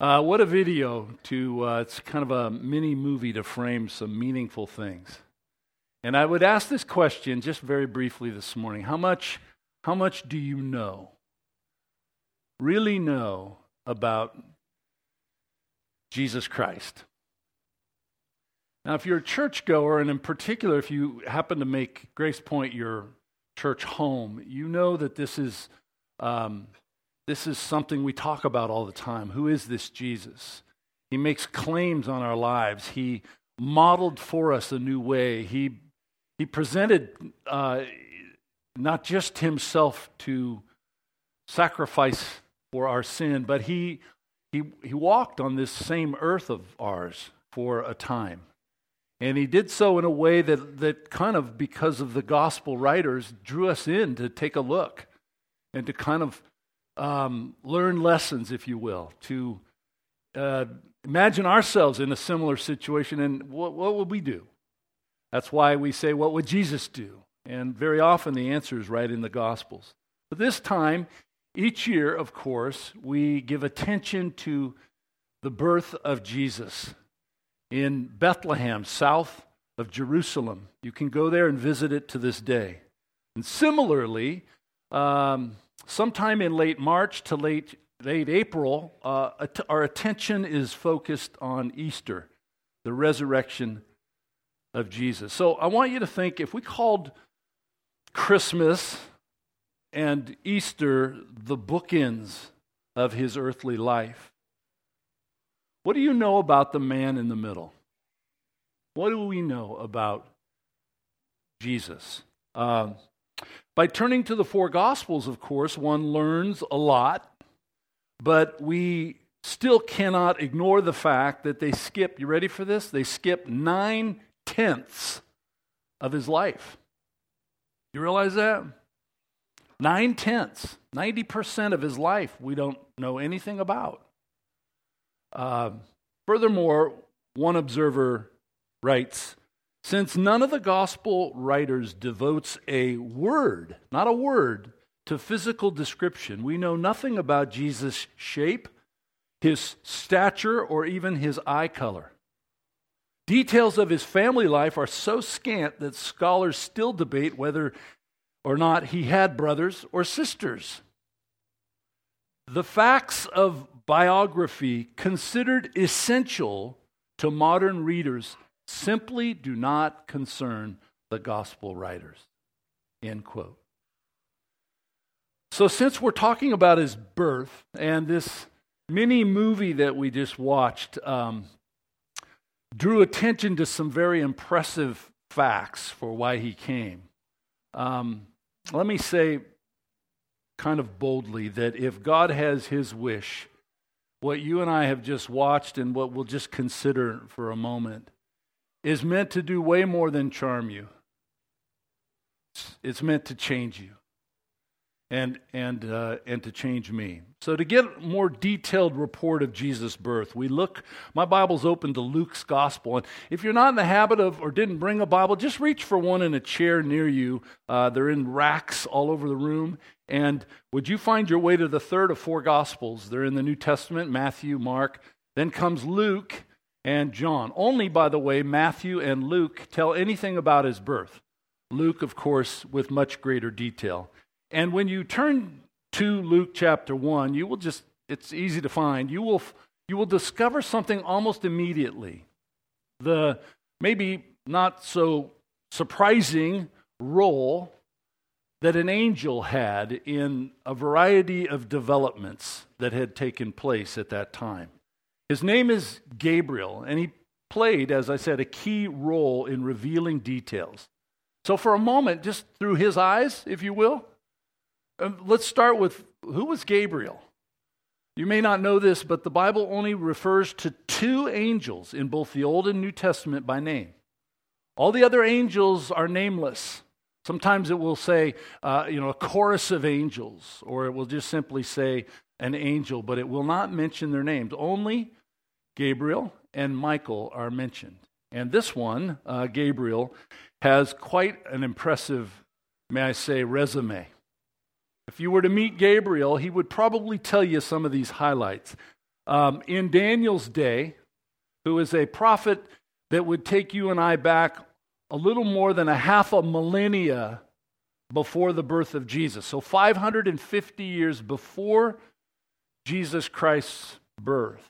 What a video it's kind of a mini movie to frame some meaningful things. And I would ask this question just very briefly this morning. How much do you really know about Jesus Christ? Now, if you're a churchgoer, and in particular, if you happen to make Grace Point your church home, you know that this is something we talk about all the time. Who is this Jesus? He makes claims on our lives. He modeled for us a new way. He presented not just himself to sacrifice for our sin, but he walked on this same earth of ours for a time. And he did so in a way that kind of, because of the gospel writers, drew us in to take a look and to kind of learn lessons, if you will, to imagine ourselves in a similar situation, and what would we do? That's why we say, what would Jesus do? And very often the answer is right in the Gospels. But this time, each year, of course, we give attention to the birth of Jesus in Bethlehem, south of Jerusalem. You can go there and visit it to this day. And similarly, sometime in late March to late April, our attention is focused on Easter, the resurrection of Jesus. So I want you to think, if we called Christmas and Easter the bookends of his earthly life, what do you know about the man in the middle? What do we know about Jesus? By turning to the four Gospels, of course, one learns a lot, but we still cannot ignore the fact that they skip, you ready for this? They skip 9/10 of his life. You realize that? 9/10, 90% of his life we don't know anything about. Furthermore, one observer writes, since none of the gospel writers devotes a word, not a word, to physical description, we know nothing about Jesus' shape, his stature, or even his eye color. Details of his family life are so scant that scholars still debate whether or not he had brothers or sisters. The facts of biography considered essential to modern readers simply do not concern the gospel writers. End quote. So since we're talking about his birth, and this mini movie that we just watched drew attention to some very impressive facts for why he came, let me say kind of boldly that if God has his wish, what you and I have just watched and what we'll just consider for a moment is meant to do way more than charm you. It's meant to change you and to change me. So to get a more detailed report of Jesus' birth, my Bible's open to Luke's Gospel. And if you're not in the habit of or didn't bring a Bible, just reach for one in a chair near you. They're in racks all over the room. And would you find your way to the third of four Gospels? They're in the New Testament, Matthew, Mark. Then comes Luke and John. Only, by the way, Matthew and Luke tell anything about his birth. Luke, of course, with much greater detail. And when you turn to Luke chapter 1, it's easy to find. You will discover something almost immediately. The maybe not so surprising role that an angel had in a variety of developments that had taken place at that time. His name is Gabriel, and he played, as I said, a key role in revealing details. So for a moment, just through his eyes, if you will, let's start with, who was Gabriel? You may not know this, but the Bible only refers to two angels in both the Old and New Testament by name. All the other angels are nameless. Sometimes it will say, a chorus of angels, or it will just simply say an angel, but it will not mention their names. Only Gabriel and Michael are mentioned. And this one, Gabriel, has quite an impressive, may I say, resume. If you were to meet Gabriel, he would probably tell you some of these highlights. in Daniel's day, who is a prophet that would take you and I back a little more than a half a millennia before the birth of Jesus. So 550 years before Jesus Christ's birth,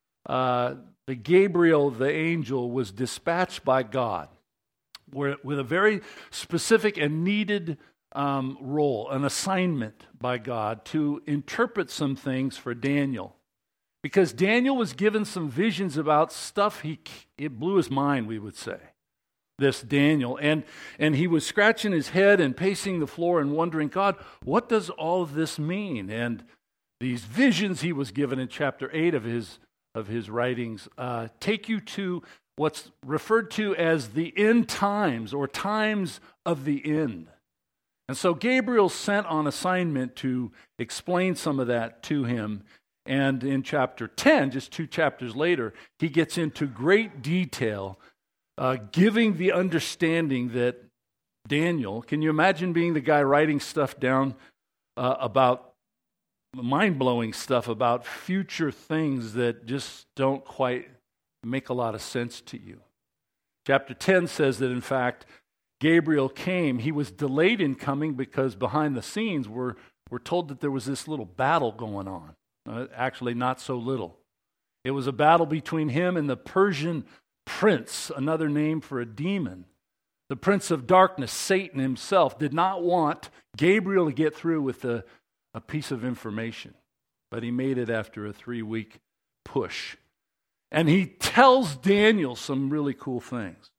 the Gabriel, the angel, was dispatched by God with a very specific and needed role, an assignment by God to interpret some things for Daniel. Because Daniel was given some visions about stuff, it blew his mind, we would say, this Daniel. And he was scratching his head and pacing the floor and wondering, God, what does all of this mean? And these visions he was given in chapter 8 of his writings take you to what's referred to as the end times, or times of the end. And so Gabriel's sent on assignment to explain some of that to him. And in chapter 10, just 2 chapters later, he gets into great detail, giving the understanding that Daniel, can you imagine being the guy writing stuff down about mind-blowing stuff about future things that just don't quite make a lot of sense to you? Chapter 10 says that, in fact, Gabriel came. He was delayed in coming because behind the scenes we're told that there was this little battle going on. Actually, not so little. It was a battle between him and the Persian prince, another name for a demon. The prince of darkness, Satan himself, did not want Gabriel to get through with a piece of information, but he made it after a 3-week push. And he tells Daniel some really cool things.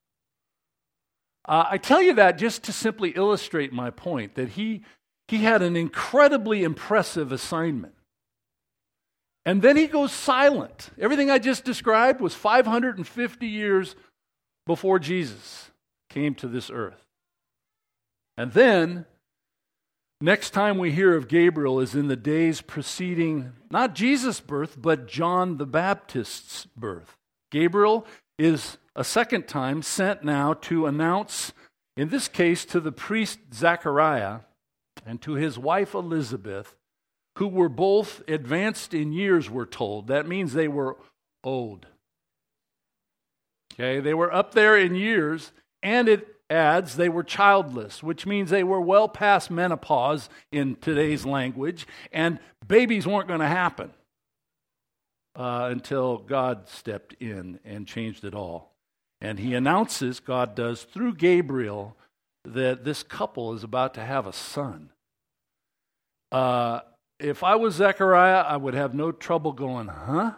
I tell you that just to simply illustrate my point, that he had an incredibly impressive assignment. And then he goes silent. Everything I just described was 550 years before Jesus came to this earth. And then, next time we hear of Gabriel is in the days preceding not Jesus' birth, but John the Baptist's birth. Gabriel is a second time sent now to announce, in this case to the priest Zechariah and to his wife Elizabeth, who were both advanced in years, we're told. That means they were old. Okay, they were up there in years, and it adds they were childless, which means they were well past menopause in today's language, and babies weren't going to happen until God stepped in and changed it all. And he announces, God does, through Gabriel, that this couple is about to have a son. If I was Zechariah, I would have no trouble going, huh?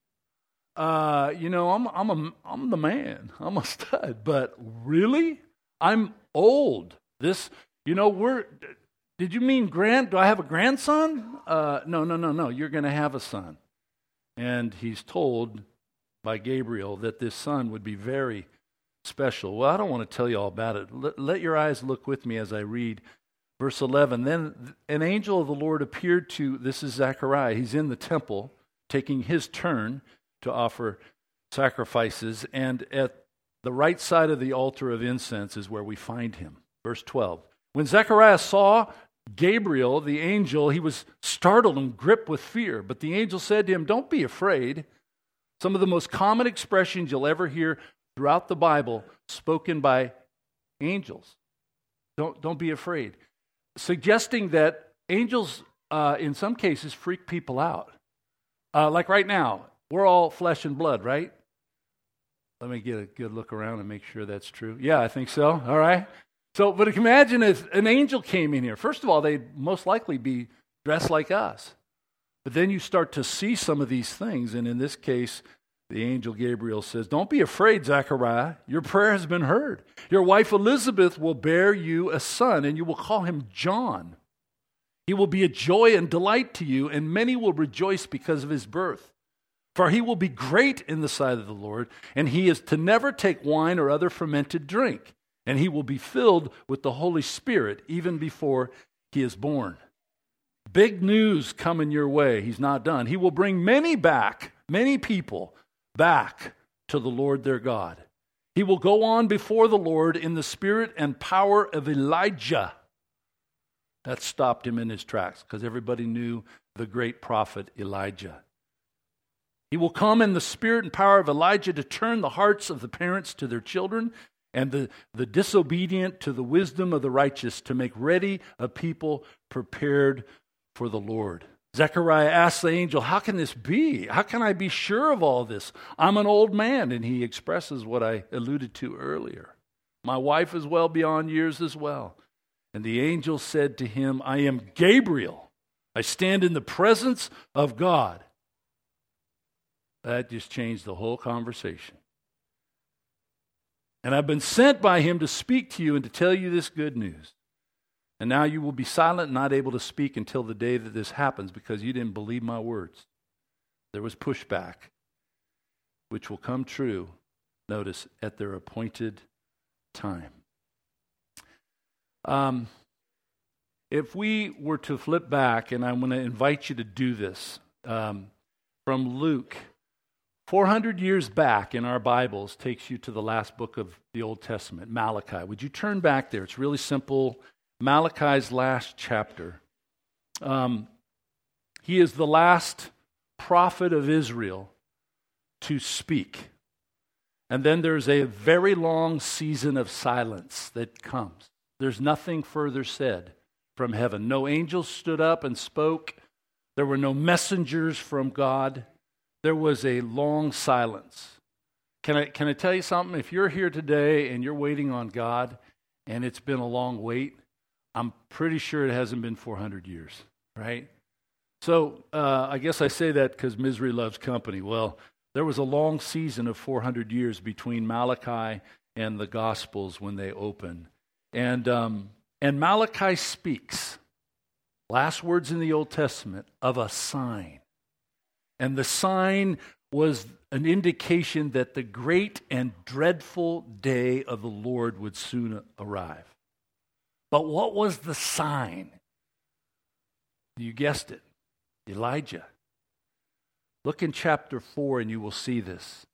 I'm the man. I'm a stud. But really? I'm old. Did you mean do I have a grandson? No. You're going to have a son. And he's told by Gabriel that this son would be very special. Well, I don't want to tell you all about it. Let your eyes look with me as I read verse 11. Then an angel of the Lord appeared to, this is Zechariah. He's in the temple taking his turn to offer sacrifices. And at the right side of the altar of incense is where we find him. Verse 12. When Zechariah saw Gabriel, the angel, he was startled and gripped with fear. But the angel said to him, don't be afraid. Some of the most common expressions you'll ever hear throughout the Bible spoken by angels. Don't be afraid. Suggesting that angels, in some cases, freak people out. Like right now, we're all flesh and blood, right? Let me get a good look around and make sure that's true. Yeah, I think so. All right. So, but imagine if an angel came in here. First of all, they'd most likely be dressed like us. But then you start to see some of these things. And in this case, the angel Gabriel says, don't be afraid, Zechariah. Your prayer has been heard. Your wife Elizabeth will bear you a son, and you will call him John. He will be a joy and delight to you, and many will rejoice because of his birth. For he will be great in the sight of the Lord, and he is to never take wine or other fermented drink. And he will be filled with the Holy Spirit even before he is born. Big news coming your way. He's not done. He will bring many people back to the Lord their God. He will go on before the Lord in the spirit and power of Elijah. That stopped him in his tracks because everybody knew the great prophet Elijah. He will come in the spirit and power of Elijah to turn the hearts of the parents to their children and the disobedient to the wisdom of the righteous, to make ready a people prepared for the Lord. Zechariah asks the angel, how can this be? How can I be sure of all this? I'm an old man. And he expresses what I alluded to earlier. My wife is well beyond years as well. And the angel said to him, I am Gabriel. I stand in the presence of God. That just changed the whole conversation. And I've been sent by him to speak to you and to tell you this good news. And now you will be silent and not able to speak until the day that this happens, because you didn't believe my words. There was pushback, which will come true, notice, at their appointed time. If we were to flip back, and I'm going to invite you to do this, from Luke, 400 years back in our Bibles takes you to the last book of the Old Testament, Malachi. Would you turn back there? It's really simple. Malachi's last chapter. He is the last prophet of Israel to speak. And then there's a very long season of silence that comes. There's nothing further said from heaven. No angels stood up and spoke. There were no messengers from God. There was a long silence. Can I tell you something? If you're here today and you're waiting on God and it's been a long wait, I'm pretty sure it hasn't been 400 years, right? So I guess I say that because misery loves company. Well, there was a long season of 400 years between Malachi and the Gospels when they open. And Malachi speaks, last words in the Old Testament, of a sign. And the sign was an indication that the great and dreadful day of the Lord would soon arrive. But what was the sign? You guessed it, Elijah. Look in chapter 4 and you will see this.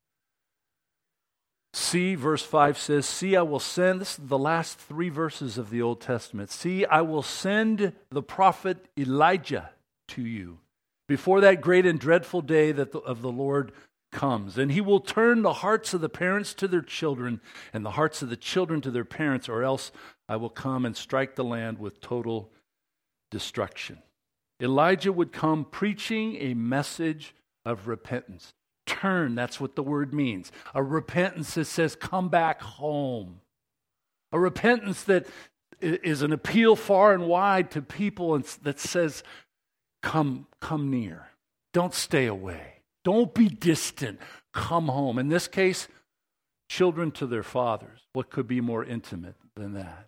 See, verse 5 says, see, I will send, this is the last 3 verses of the Old Testament. See, I will send the prophet Elijah to you before that great and dreadful day of the Lord comes. And he will turn the hearts of the parents to their children and the hearts of the children to their parents, or else I will come and strike the land with total destruction. Elijah would come preaching a message of repentance. Turn, that's what the word means. A repentance that says, come back home. A repentance that is an appeal far and wide to people and that says, come near. Don't stay away. Don't be distant. Come home. In this case, children to their fathers. What could be more intimate than that?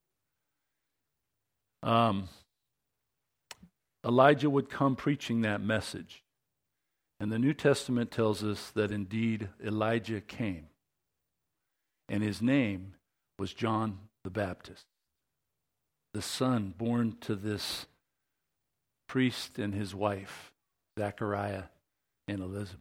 Elijah would come preaching that message. And the New Testament tells us that indeed Elijah came. And his name was John the Baptist, the son born to this priest and his wife, Zechariah and Elizabeth.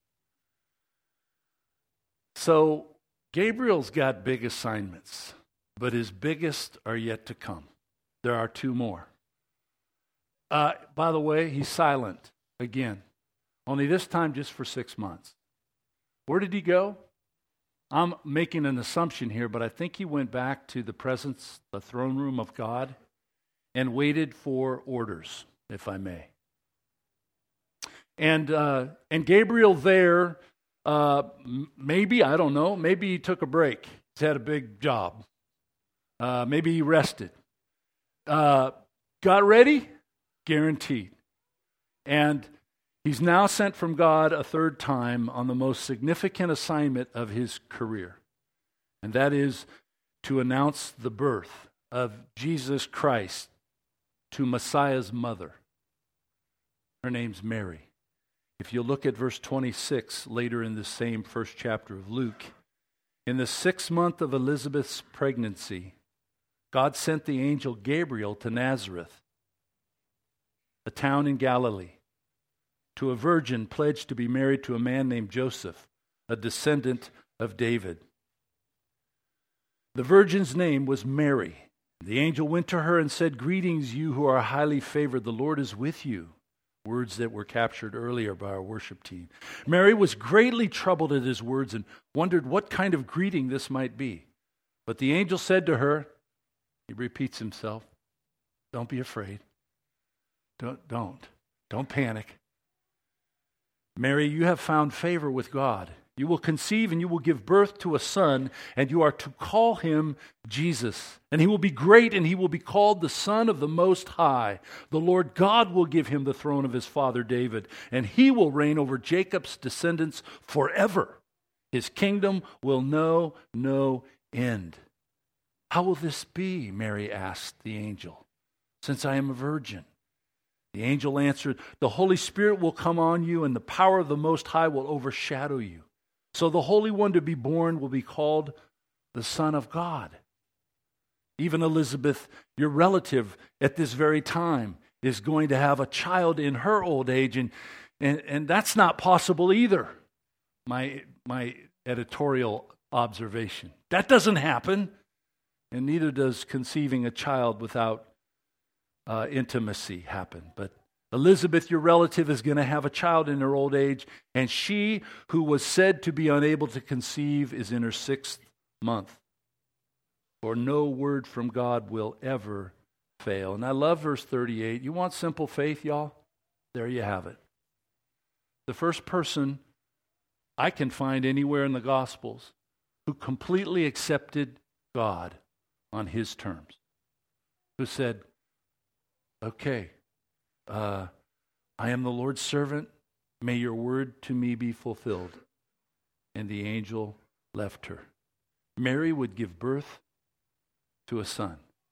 So Gabriel's got big assignments, but his biggest are yet to come. There are 2 more. By the way, he's silent again, only this time just for 6 months. Where did he go? I'm making an assumption here, but I think he went back to the presence, the throne room of God, and waited for orders, if I may. And Gabriel there, maybe, I don't know, maybe he took a break. He's had a big job. Maybe he rested. Got ready? Guaranteed. And he's now sent from God a 3rd time on the most significant assignment of his career. And that is to announce the birth of Jesus Christ to Messiah's mother. Her name's Mary. If you look at verse 26 later in the same 1st chapter of Luke, in the 6th month of Elizabeth's pregnancy, God sent the angel Gabriel to Nazareth, a town in Galilee, to a virgin pledged to be married to a man named Joseph, a descendant of David. The virgin's name was Mary. The angel went to her and said, "Greetings, you who are highly favored. The Lord is with you." words that were captured earlier by our worship team. Mary was greatly troubled at his words and wondered what kind of greeting this might be. But the angel said to her, he repeats himself, don't be afraid. Don't panic. Mary, you have found favor with God. You will conceive and you will give birth to a son, and you are to call him Jesus. And he will be great, and he will be called the Son of the Most High. The Lord God will give him the throne of his father David, and he will reign over Jacob's descendants forever. His kingdom will know no end. How will this be? Mary asked the angel, since I am a virgin. The angel answered, the Holy Spirit will come on you, and the power of the Most High will overshadow you. So the Holy One to be born will be called the Son of God. Even Elizabeth, your relative at this very time, is going to have a child in her old age, and that's not possible either. My editorial observation. That doesn't happen, and neither does conceiving a child without intimacy happen. But Elizabeth, your relative, is going to have a child in her old age, and she who was said to be unable to conceive is in her 6th month. For no word from God will ever fail. And I love verse 38. You want simple faith, y'all? There you have it. The first person I can find anywhere in the Gospels who completely accepted God on his terms, who said, okay, I am the Lord's servant. May your word to me be fulfilled. And the angel left her. Mary would give birth to a son.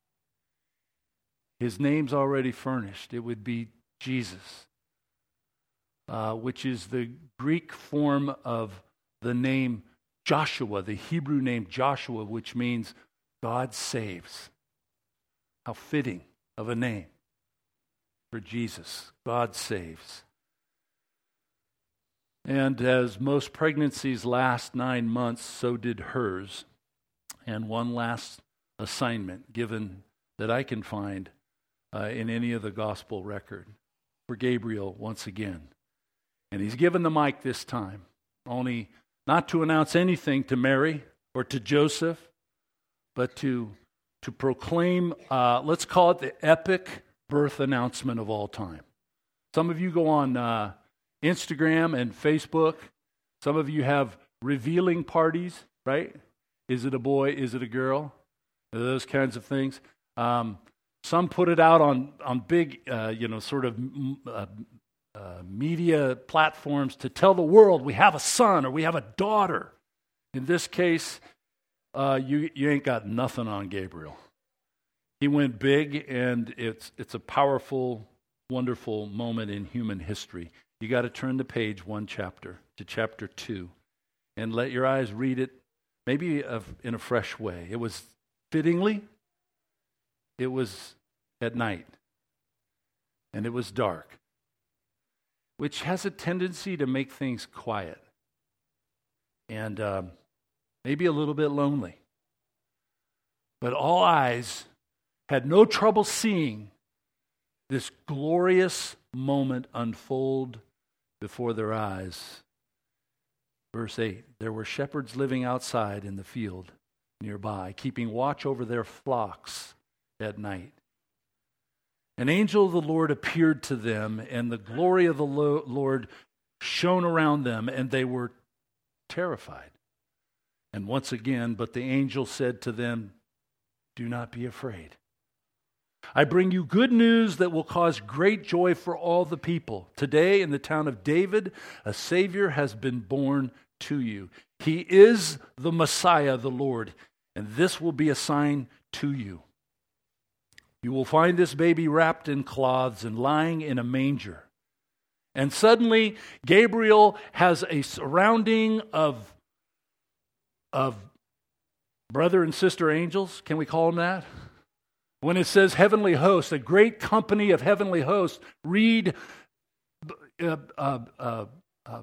His name's already furnished. It would be Jesus, which is the Greek form of the name Joshua, the Hebrew name Joshua, which means God saves. How fitting of a name for Jesus. God saves. And as most pregnancies last 9 months, so did hers. And one last assignment given that I can find in any of the gospel record for Gabriel once again. And he's given the mic this time, only not to announce anything to Mary or to Joseph, but to proclaim, let's call it the epic birth announcement of all time. Some of you go on Instagram and Facebook. Some of you have revealing parties, right? Is it a boy? Is it a girl? Those kinds of things. Some put it out on big, media platforms to tell the world we have a son or we have a daughter. In this case, you ain't got nothing on Gabriel. He went big, and it's a powerful, wonderful moment in human history. You got to turn the page one chapter to chapter 2 and let your eyes read it maybe in a fresh way. It was fittingly, it was at night, and it was dark, which has a tendency to make things quiet and maybe a little bit lonely. But all eyes had no trouble seeing this glorious moment unfold before their eyes. Verse 8, there were shepherds living outside in the field nearby, keeping watch over their flocks at night. An angel of the Lord appeared to them, and the glory of the Lord shone around them, and they were terrified. And once again, but the angel said to them, do not be afraid. I bring you good news that will cause great joy for all the people. Today in the town of David, a Savior has been born to you. He is the Messiah, the Lord, and this will be a sign to you. You will find this baby wrapped in cloths and lying in a manger. And suddenly, Gabriel has a surrounding of brother and sister angels. Can we call them that? When it says heavenly hosts, a great company of heavenly hosts, read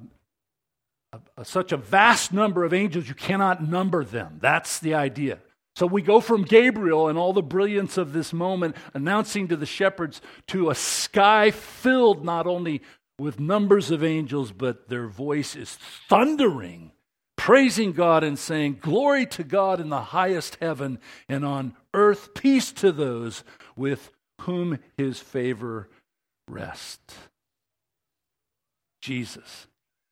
such a vast number of angels, you cannot number them. That's the idea. So we go from Gabriel and all the brilliance of this moment announcing to the shepherds to a sky filled not only with numbers of angels, but their voice is thundering, praising God and saying, "Glory to God in the highest heaven, and on earth peace to those with whom his favor rests." Jesus,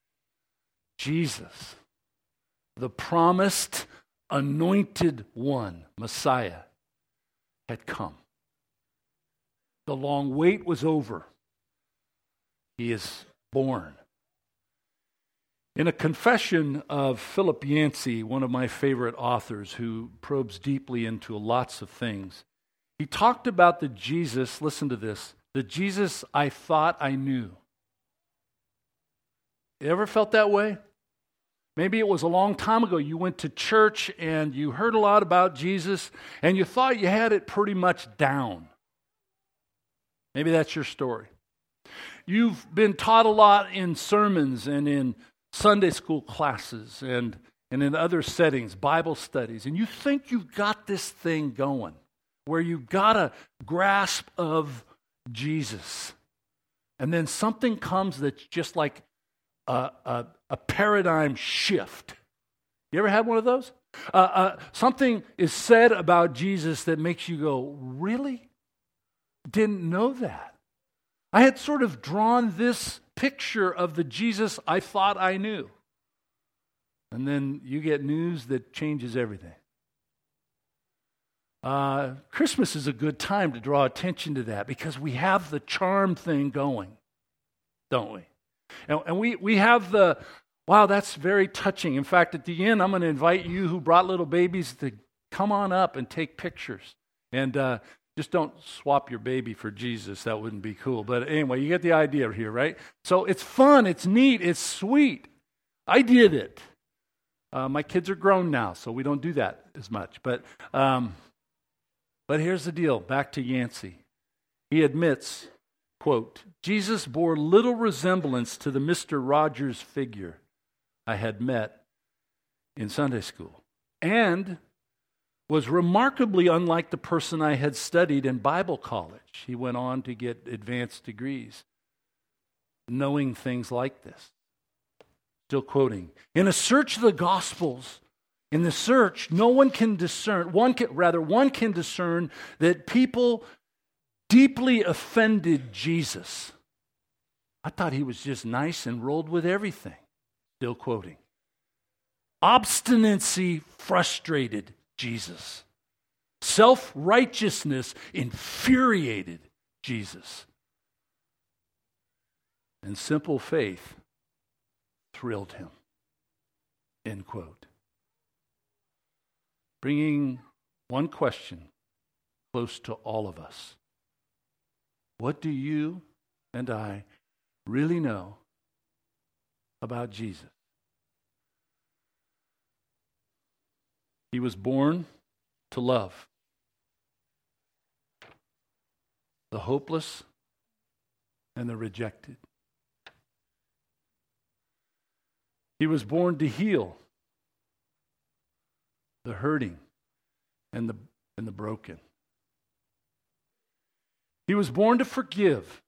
the promised anointed one, Messiah, had come. The long wait was over. He is born. In a confession of Philip Yancey, one of my favorite authors who probes deeply into lots of things, he talked about the Jesus, listen to this, the Jesus I thought I knew. You ever felt that way? Maybe it was a long time ago. You went to church and you heard a lot about Jesus and you thought you had it pretty much down. Maybe that's your story. You've been taught a lot in sermons and in Sunday school classes and in other settings, Bible studies, and you think you've got this thing going where you've got a grasp of Jesus. And then something comes that's just like a paradigm shift. You ever had one of those? Something is said about Jesus that makes you go, really? Didn't know that. I had sort of drawn this picture of the Jesus I thought I knew. And then you get news that changes everything. Christmas is a good time to draw attention to that because we have the charm thing going, don't we? And we have the, wow, that's very touching. In fact, at the end, I'm going to invite you who brought little babies to come on up and take pictures. And just don't swap your baby for Jesus. That wouldn't be cool. But anyway, you get the idea here, right? So it's fun. It's neat. It's sweet. I did it. My kids are grown now, so we don't do that as much. But here's the deal. Back to Yancey. He admits, quote, "Jesus bore little resemblance to the Mr. Rogers figure I had met in Sunday school, and was remarkably unlike the person I had studied in Bible college." He went on to get advanced degrees, knowing things like this. Still quoting, "In a search of the Gospels, in the search, one can discern that people deeply offended Jesus. I thought he was just nice and rolled with everything." Still quoting. "Obstinacy frustrated Jesus. Self-righteousness infuriated Jesus. And simple faith thrilled him." End quote. Bringing one question close to all of us. What do you and I really know about Jesus? He was born to love the hopeless and the rejected. He was born to heal the hurting and the broken. He was born to forgive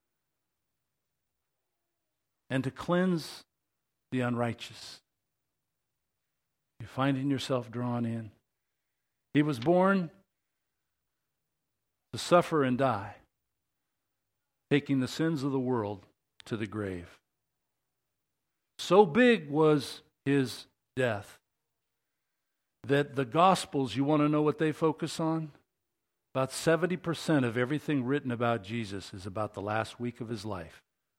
and to cleanse the unrighteous. You finding yourself drawn in? He was born to suffer and die, taking the sins of the world to the grave. So big was his death that the Gospels, you want to know what they focus on? About 70% of everything written about Jesus is about the last week of his life.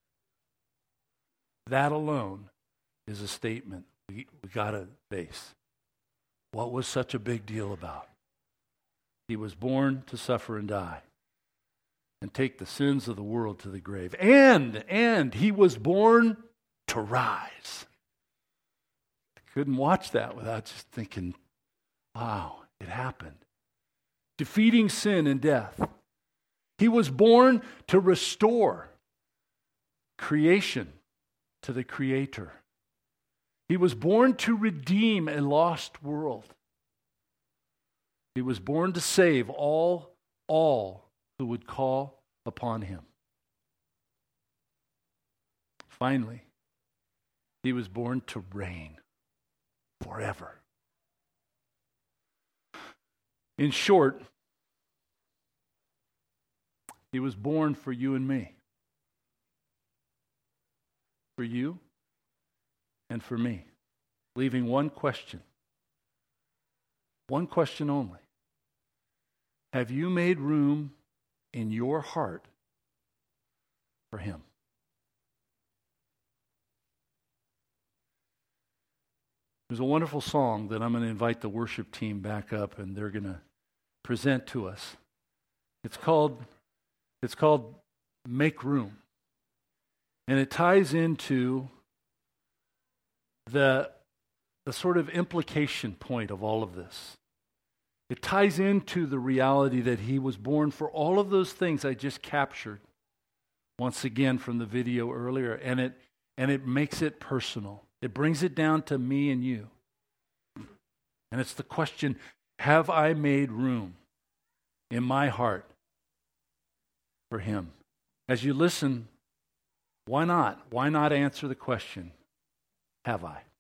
That alone is a statement we got to face. What was such a big deal about? He was born to suffer and die and take the sins of the world to the grave. And he was born to rise. I couldn't watch that without just thinking, wow, it happened. Defeating sin and death. He was born to restore creation to the Creator. He was born to redeem a lost world. He was born to save all who would call upon him. Finally, he was born to reign forever. In short, he was born for you and me. For you and for me. Leaving one question. One question only. Have you made room in your heart for him? There's a wonderful song that I'm going to invite the worship team back up and they're going to present to us. It's called Make Room. And it ties into the sort of implication point of all of this. It ties into the reality that he was born for all of those things I just captured once again from the video earlier, and it makes it personal. It brings it down to me and you. And it's the question, have I made room in my heart for him? As you listen, why not? Why not answer the question, have I?